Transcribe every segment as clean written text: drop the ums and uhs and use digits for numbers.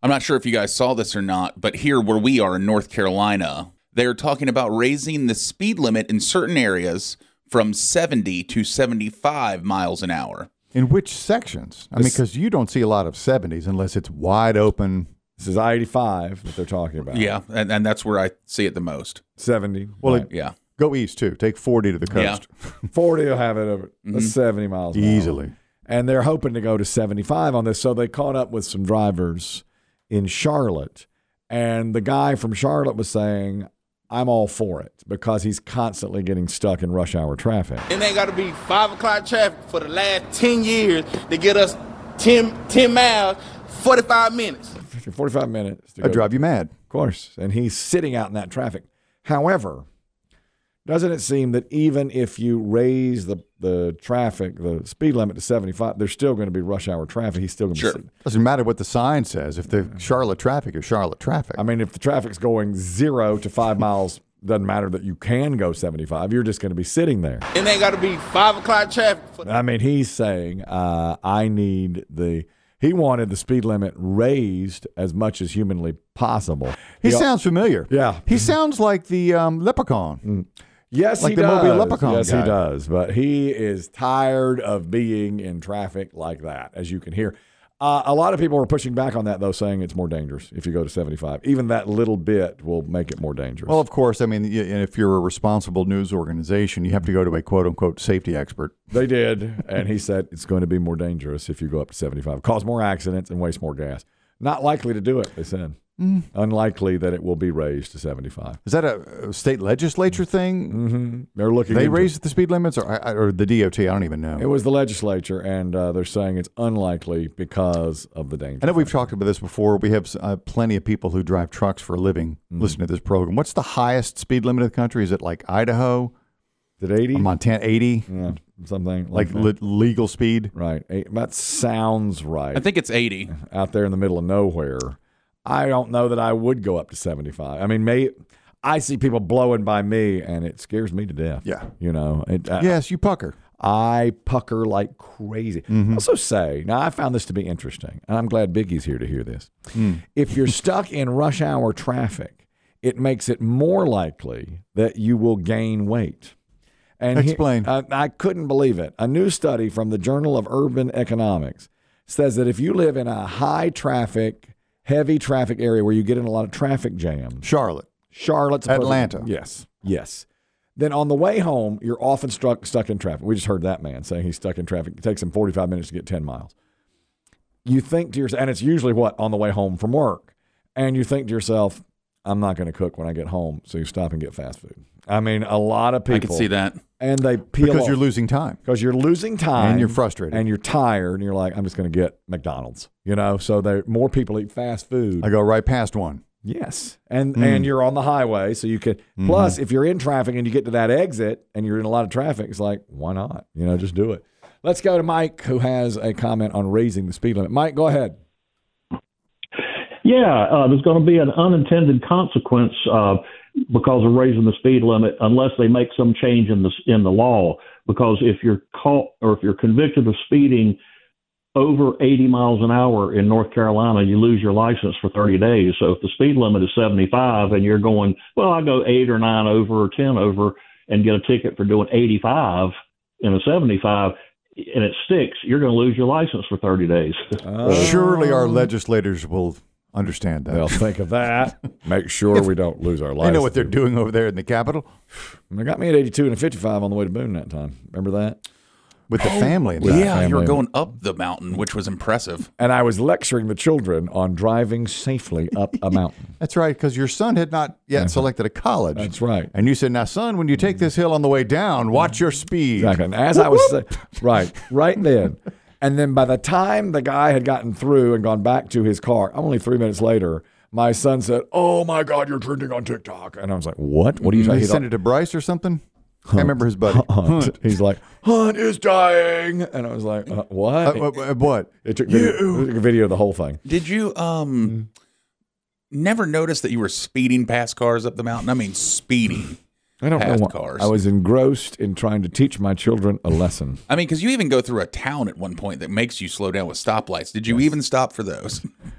I'm not sure if you guys saw this or not, but here where we are in North Carolina, they're talking about raising the speed limit in certain areas from 70 to 75 miles an hour. In which sections? I mean, because you don't see a lot of 70s unless it's wide open. This is I-85 that they're talking about. Yeah, and that's where I see it the most. 70. Well, right. Yeah. Go east, too. Take 40 to the coast. Yeah. 40 will have it over 70 miles an hour. Easily. And they're hoping to go to 75 on this. So they caught up with some drivers in Charlotte. And the guy from Charlotte was saying, I'm all for it because he's constantly getting stuck in rush hour traffic. It ain't got to be 5 o'clock traffic for the last 10 years to get us 10 miles, 45 minutes. 45 minutes. That'd drive you mad. Of course. And he's sitting out in that traffic. However, doesn't it seem that even if you raise the traffic, the speed limit to 75, there's still going to be rush hour traffic. He's still going to be sitting. Doesn't matter what the sign says. If the Charlotte traffic is Charlotte traffic. I mean, if the traffic's going 0 to 5 miles, doesn't matter that you can go 75. You're just going to be sitting there. It ain't got to be 5 o'clock traffic. I mean, he's saying, he wanted the speed limit raised as much as humanly possible. He sounds familiar. Yeah. He sounds like the leprechaun. Yes, like he the does. Mobile Leprechaun Yes, guy. he does. But he is tired of being in traffic like that, as you can hear. A lot of people are pushing back on that, though, saying it's more dangerous if you go to 75. Even that little bit will make it more dangerous. Well, of course. I mean, if you're a responsible news organization, you have to go to a quote-unquote safety expert. They did, and he said it's going to be more dangerous if you go up to 75. Cause more accidents and waste more gas. Not likely to do it, they said. Unlikely that it will be raised to 75. Is that a state legislature thing? Mm-hmm. They're looking. They raised the speed limits, or the DOT? I don't even know. It was the legislature, and they're saying it's unlikely because of the danger. I know we've talked about this before. We have plenty of people who drive trucks for a living listen to this program. What's the highest speed limit of the country? Is it like Idaho? Is it 80? Montana, 80? Yeah, something like legal speed? Right. That sounds right. I think it's 80. Out there in the middle of nowhere. I don't know that I would go up to 75. I mean, I see people blowing by me, and it scares me to death. Yeah. You know. Yes, you pucker. I pucker like crazy. I also say, now I found this to be interesting, and I'm glad Biggie's here to hear this. If you're stuck in rush hour traffic, it makes it more likely that you will gain weight. And explain. I couldn't believe it. A new study from the Journal of Urban Economics says that if you live in a high traffic, heavy traffic area where you get in a lot of traffic jams. Charlotte. Atlanta. Yes. Then on the way home, you're often stuck in traffic. We just heard that man saying he's stuck in traffic. It takes him 45 minutes to get 10 miles. You think to yourself, and it's usually on the way home from work. And you think to yourself, I'm not going to cook when I get home. So you stop and get fast food. I mean, a lot of people. I can see that. And they peel because off. you're losing time. Because you're losing time. And you're frustrated. And you're tired. And you're like, I'm just going to get McDonald's. You know, so more people eat fast food. I go right past one. Yes. And you're on the highway. So you could, plus if you're in traffic and you get to that exit and you're in a lot of traffic, it's like, why not? You know, just do it. Let's go to Mike, who has a comment on raising the speed limit. Mike, go ahead. Yeah, there's going to be an unintended consequence because of raising the speed limit unless they make some change in the law. Because if you're caught or if you're convicted of speeding over 80 miles an hour in North Carolina, you lose your license for 30 days. So if the speed limit is 75 and you're going, well, I go 8 or 9 over or 10 over and get a ticket for doing 85 in a 75, and it sticks, you're going to lose your license for 30 days. Surely our legislators will understand that. They'll think of that. Make sure we don't lose our license. They know what they're doing over there in the Capitol. They got me at 82 and a 55 on the way to Boone that time. Remember that? With the family. Yeah, you were going up the mountain, which was impressive. And I was lecturing the children on driving safely up a mountain. That's right, because your son had not yet selected a college. That's right. And you said, now, son, when you take this hill on the way down, watch your speed. Exactly. And as I was saying, right then. And then by the time the guy had gotten through and gone back to his car, only 3 minutes later, my son said, "Oh, my God, you're trending on TikTok." And I was like, what? What are you talking about? He sent it to Bryce or something? I remember his buddy. Hunt. He's like, Hunt is dying. And I was like, what? What? It took a video of the whole thing. Did you never notice that you were speeding past cars up the mountain? I mean, speeding. I don't know what. Cars. I was engrossed in trying to teach my children a lesson. I mean, because you even go through a town at one point that makes you slow down with stoplights. Did you even stop for those?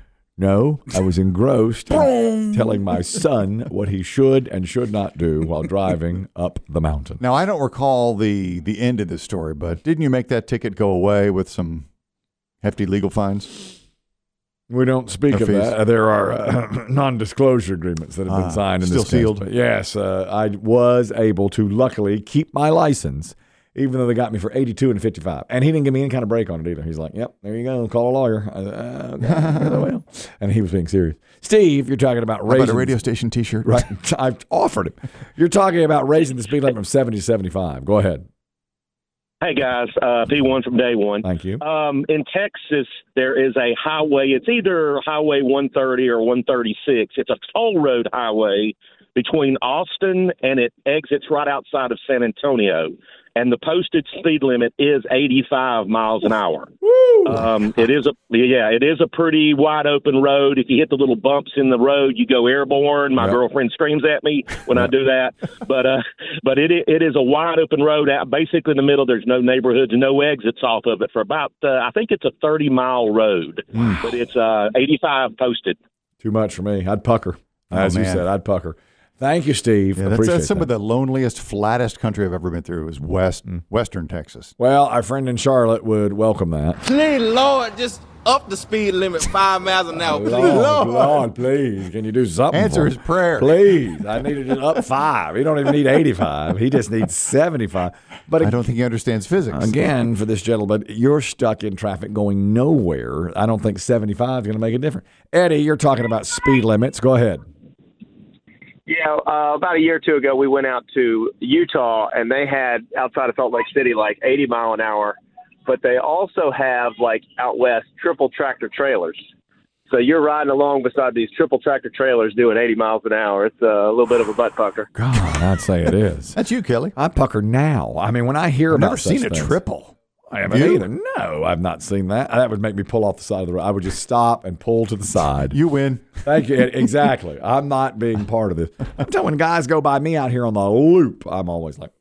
No, I was engrossed in telling my son what he should and should not do while driving up the mountain. Now, I don't recall the end of this story, but didn't you make that ticket go away with some hefty legal fines? We don't speak of that. There are non-disclosure agreements that have been signed in still this case. sealed. But yes, I was able to luckily keep my license, even though they got me for 82 and 55. And he didn't give me any kind of break on it either. He's like, yep, there you go. Call a lawyer. Well. And he was being serious. Steve, you're talking about raising... How about a radio station T-shirt? Right. I've offered him. You're talking about raising the speed limit from 70 to 75. Go ahead. Hey, guys. P1 from day one. Thank you. In Texas, there is a highway. It's either Highway 130 or 136. It's a toll road highway between Austin, and it exits right outside of San Antonio. And the posted speed limit is 85 miles an hour. It is a pretty wide open road. If you hit the little bumps in the road, you go airborne. My girlfriend screams at me when I do that. But it is a wide open road. Out basically in the middle, there's no neighborhoods, no exits off of it for about I think it's a 30-mile road, but it's 85 posted. Too much for me. I'd pucker. As you said, I'd pucker. Thank you, Steve. Yeah, that's some of the loneliest, flattest country I've ever been through is Western Texas. Well, our friend in Charlotte would welcome that. Please, Lord, just up the speed limit 5 miles an hour, please. Lord, please. Can you do something? Answer his prayer. Please. I need to just up 5. He don't even need 85. He just needs 75. But I don't think he understands physics. Again, for this gentleman, you're stuck in traffic going nowhere. I don't think 75 is going to make a difference. Eddie, you're talking about speed limits. Go ahead. Yeah, about a year or two ago, we went out to Utah, and they had outside of Salt Lake City like 80 mile an hour, but they also have like out west triple tractor trailers. So you're riding along beside these triple tractor trailers doing 80 miles an hour. It's a little bit of a butt pucker. God, I'd say it is. That's you, Kelly. I pucker now. I mean, when I hear I've about never seen such a things, triple. I haven't either. No, I've not seen that. That would make me pull off the side of the road. I would just stop and pull to the side. You win. Thank you. Exactly. I'm not being part of this. I'm telling when guys go by me out here on the loop, I'm always like,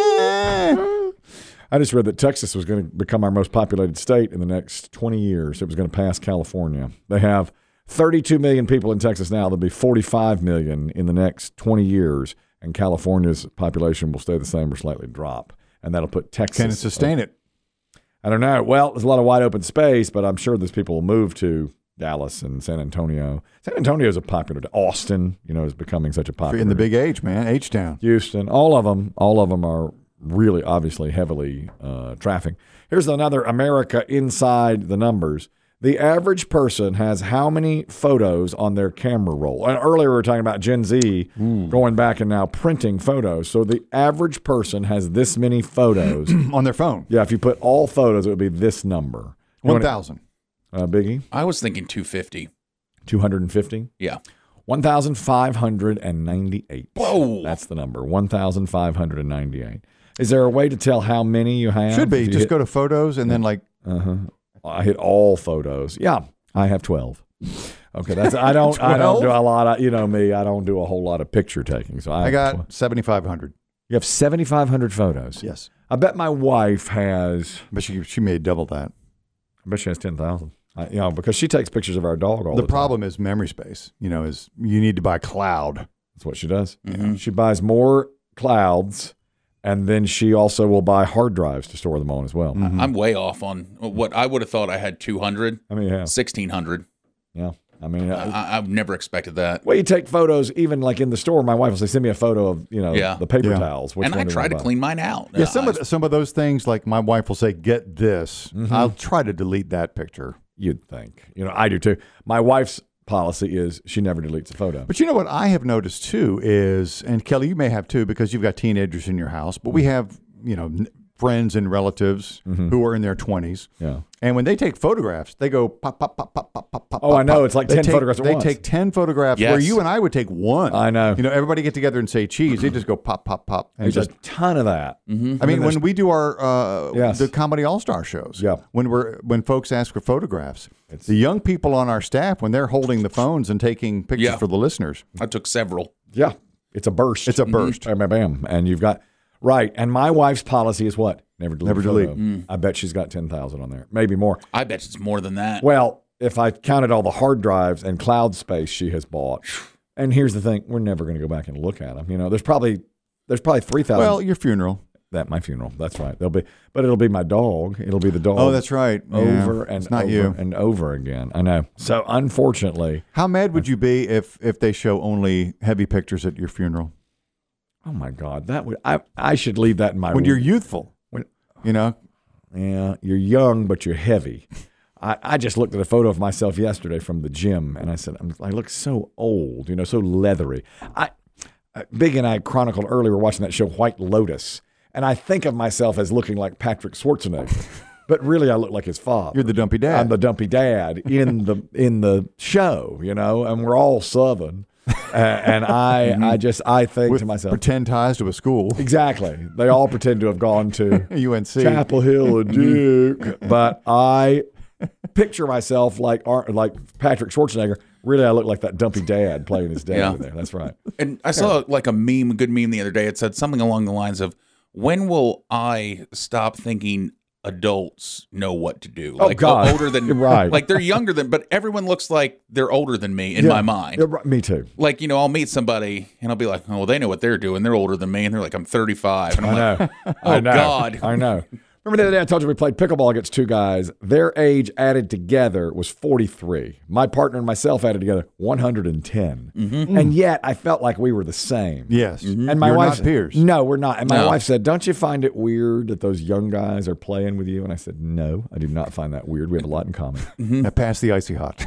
I just read that Texas was going to become our most populated state in the next 20 years. It was going to pass California. They have 32 million people in Texas now. There'll be 45 million in the next 20 years, and California's population will stay the same or slightly drop. And that'll put Texas. Can it sustain it? I don't know. Well, there's a lot of wide open space, but I'm sure those people will move to Dallas and San Antonio. San Antonio is a popular. Austin, is becoming such a popular. In the big H, man, H-Town. Houston, all of them are really obviously heavily trafficked. Here's another America inside the numbers. The average person has how many photos on their camera roll? And earlier we were talking about Gen Z going back and now printing photos. So the average person has this many photos. On their phone. Yeah, if you put all photos, it would be this number. 1,000. Biggie? I was thinking 250. 250? Yeah. 1,598. Whoa. That's the number, 1,598. Is there a way to tell how many you have? Should be. Just go to photos and then like... I hit all photos. Yeah, I have 12. Okay, that's I don't do a lot of me. I don't do a whole lot of picture taking. So I got 7,500. You have 7,500 photos. Yes. I bet my wife has. But she made double that. I bet she has 10,000. Because she takes pictures of our dog all the time. The problem is memory space. Is you need to buy cloud. That's what she does. Mm-hmm. She buys more clouds. And then she also will buy hard drives to store them on as well. Mm-hmm. I'm way off on what I would have thought I had 200. I mean, yeah. 1,600. Yeah. I mean, I've never expected that. Well, you take photos even like in the store. My wife will say, send me a photo of, the paper towels. And I try to clean mine out. Yeah, some of those things, like my wife will say, get this. Mm-hmm. I'll try to delete that picture. You'd think. I do too. My wife's policy is she never deletes a photo. But what I have noticed too is, and Kelly, you may have too, because you've got teenagers in your house, but we have, friends and relatives who are in their 20s. Yeah. And when they take photographs, they go pop, pop, pop, pop, pop, pop, pop. Oh, I know. It's like 10 photographs at once. They take 10 photographs where you and I would take one. I know. Everybody get together and say cheese. They just go pop, pop, pop. There's a ton of that. Mm-hmm. I mean, when we do our the Comedy All-Star shows, when folks ask for photographs, the young people on our staff, when they're holding the phones and taking pictures for the listeners. I took several. Yeah. It's a burst. It's a burst. Bam, bam, bam. And you've got, right. And my wife's policy is what? Never delete. I bet she's got 10,000 on there. Maybe more. I bet it's more than that. Well, if I counted all the hard drives and cloud space she has bought. And here's the thing: we're never going to go back and look at them. There's probably 3,000. Well, your funeral. My funeral. That's right. It'll be my dog. It'll be the dog. Oh, that's right. Over and not over you. And over again. I know. So unfortunately, how mad would you be if they show only heavy pictures at your funeral? Oh my God, that would I should leave that in my when you're youthful. Yeah, you're young but you're heavy. I just looked at a photo of myself yesterday from the gym, and I said I look so old, so leathery. Big and I chronicled earlier, we're watching that show White Lotus. And I think of myself as looking like Patrick Schwarzenegger, but really I look like his father. You're the dumpy dad. I'm the dumpy dad in the show, and we're all Southern. And I think with to myself, pretend ties to a school. Exactly. They all pretend to have gone to UNC, Chapel Hill, or Duke, but I picture myself like Patrick Schwarzenegger. Really, I look like that dumpy dad playing his dad there. That's right. And I saw like a good meme the other day. It said something along the lines of, when will I stop thinking adults know what to do? Like, God. Older than, right. Like they're younger than, but everyone looks like they're older than me in my mind. Me too. Like, I'll meet somebody and I'll be like, oh, well, they know what they're doing. They're older than me. And they're like, I'm 35. And I'm like, oh, God. I know. Remember the other day I told you we played pickleball against two guys. Their age added together was 43. My partner and myself added together 110. Mm-hmm. And yet I felt like we were the same. Yes. Mm-hmm. And my wife said, peers. No, we're not. And my wife said, don't you find it weird that those young guys are playing with you? And I said, no, I do not find that weird. We have a lot in common. Mm-hmm. Now pass the icy hot.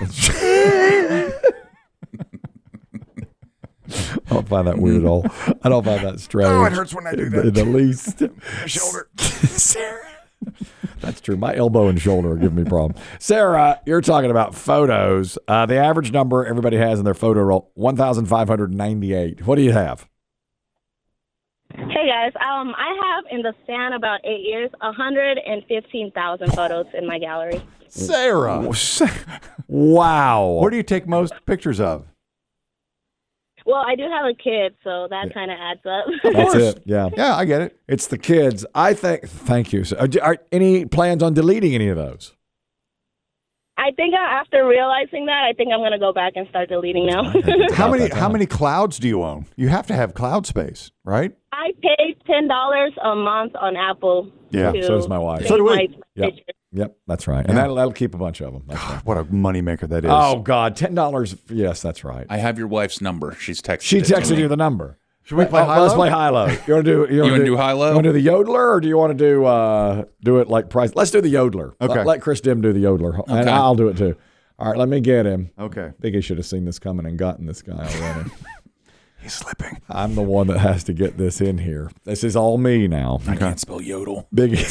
I don't find that weird at all. I don't find that strange. Oh, it hurts when I do that. The least. My shoulder. Sarah. That's true. My elbow and shoulder are giving me problems. Sarah, you're talking about photos. The average number everybody has in their photo roll, 1,598. What do you have? Hey, guys. I have in the span about 8 years, 115,000 photos in my gallery. Sarah. Wow. Where do you take most pictures of? Well, I do have a kid, so that kind of adds up. That's it. Yeah. Yeah, I get it. It's the kids. Thank you. So, are any plans on deleting any of those? I think after realizing that, I think I'm going to go back and start deleting now. How many clouds do you own? You have to have cloud space, right? I pay $10 a month on Apple. Yeah, so does my wife. So do we. Yep, that's right. And that'll keep a bunch of them. That's right. What a moneymaker that is. Oh, God, $10. Yes, that's right. I have your wife's number. She texted you the number. Should we play high-low? Let's play high-low. You want to do high-low? You want to do the yodeler, or do you want to do it like Price? Let's do the yodeler. Okay. Let Chris Dim do the yodeler, and I'll do it too. All right, let me get him. Okay. Biggie should have seen this coming and gotten this guy already. He's slipping. I'm the one that has to get this in here. This is all me now. I can't spell yodel. Biggie.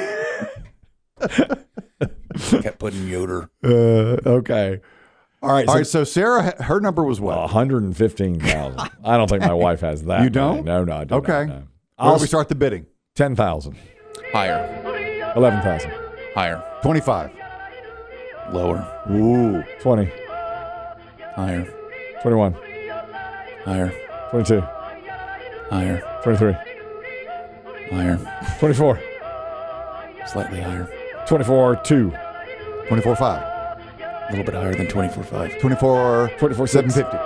Kept putting yoder. Okay. All right. So Sarah, her number was what? 115,000. I don't think my wife has that. You don't? No, I don't. Okay. No. I'll start the bidding. 10,000. Higher. 11,000. Higher. 25. Lower. Ooh. 20. Higher. 21. Higher. 22. Higher. 23. Higher. 24. Slightly higher. 24.2. 24.5. A little bit higher than 24.5. 24.750.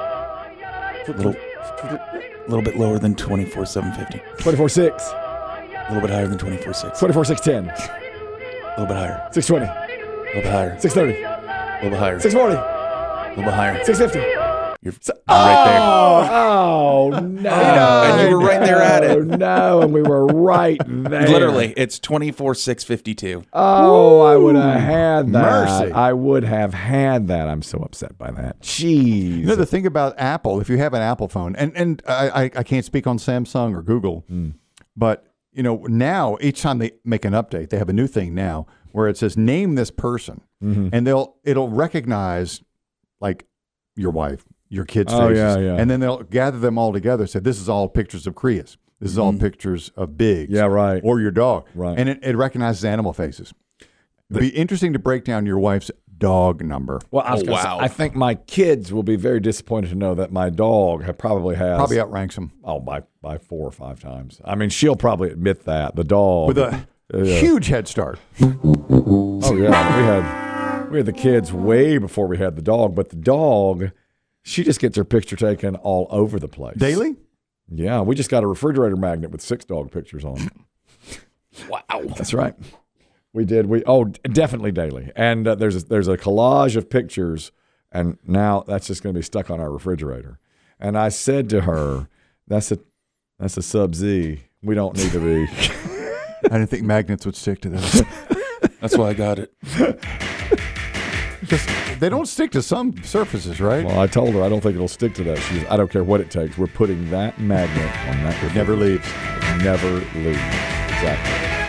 A little bit lower than 24.750. 24.6. A little bit higher than 24.6. 24.610. A little bit higher. 620. A little bit higher. 630. A little bit higher. 640. A little bit higher. 650. You're right there. Oh, no. And you were right there at it. No, and we were right there. Literally, it's 24,652. Oh, I would have had that. Mercy. I would have had that. I'm so upset by that. Jeez. You know, the thing about Apple, if you have an Apple phone, and I can't speak on Samsung or Google, but, now each time they make an update, they have a new thing now where it says, name this person. Mm-hmm. And it'll recognize, like, your wife, your kids' faces. Yeah. And then they'll gather them all together and say, this is all pictures of Krias. This is all pictures of Biggs. Yeah, right. Or your dog. Right. And it recognizes animal faces. It'd be interesting to break down your wife's dog number. Well, I think my kids will be very disappointed to know that my dog probably outranks them. Oh, by 4 or 5 times. I mean, she'll probably admit that. The dog. With a huge head start. Oh, yeah. We had the kids way before we had the dog, but the dog, she just gets her picture taken all over the place. Daily? Yeah, we just got a refrigerator magnet with 6 dog pictures on it. Wow. That's right. We did. Definitely daily. And there's a collage of pictures, and now that's just going to be stuck on our refrigerator. And I said to her, "That's a Sub-Z. We don't need to be." I didn't think magnets would stick to that. That's why I got it. They don't stick to some surfaces, right? Well, I told her I don't think it'll stick to that. She goes, "I don't care what it takes. We're putting that magnet on that. It never leaves. It never leaves." Exactly.